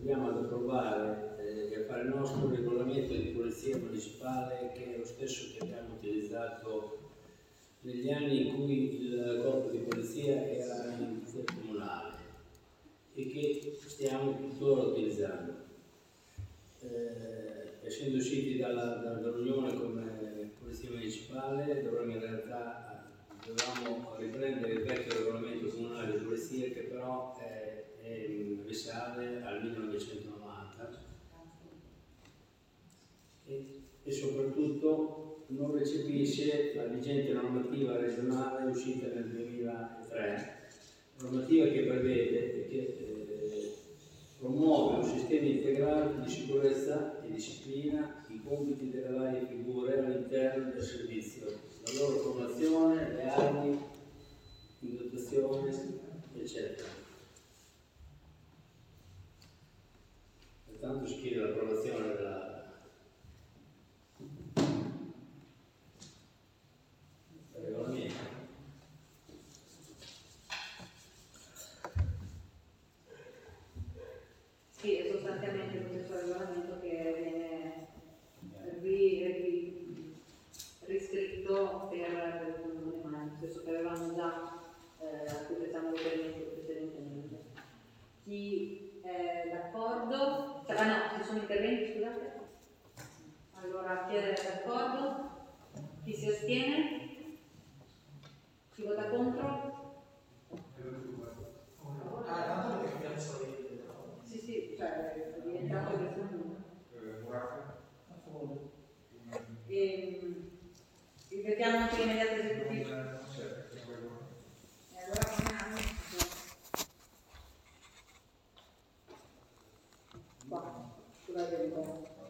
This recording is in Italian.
andiamo ad approvare e a fare il nostro regolamento di polizia municipale, che è lo stesso che abbiamo utilizzato negli anni in cui il corpo di polizia era in polizia comunale e che stiamo tuttora utilizzando. Essendo usciti dall'Unione come polizia municipale, dovremmo in realtà riprendere il vecchio regolamento comunale di polizia, che però risale al 1990 e soprattutto non recepisce la vigente normativa regionale uscita nel 2003, normativa che prevede che promuove un sistema integrato di sicurezza e disciplina i compiti delle varie figure all'interno del servizio, la loro formazione, le armi in dotazione, eccetera. Pertanto si chiede l'approvazione del regolamento. Sì, è sostanzialmente lo stesso regolamento che viene riscritto per il comune, ma è lo stesso che avevamo già a cui facciamo riferimento precedentemente. Chi è d'accordo? Cioè, no, ci sono interventi, scusate? Allora, chi è d'accordo? Chi si astiene? Chi vota contro? Tanto perché abbiamo solo Sì, cioè è diventato questo numero. Ripetiamo anche l'immediato esecutivo. E allora come hanno? Qua, scusate un po'.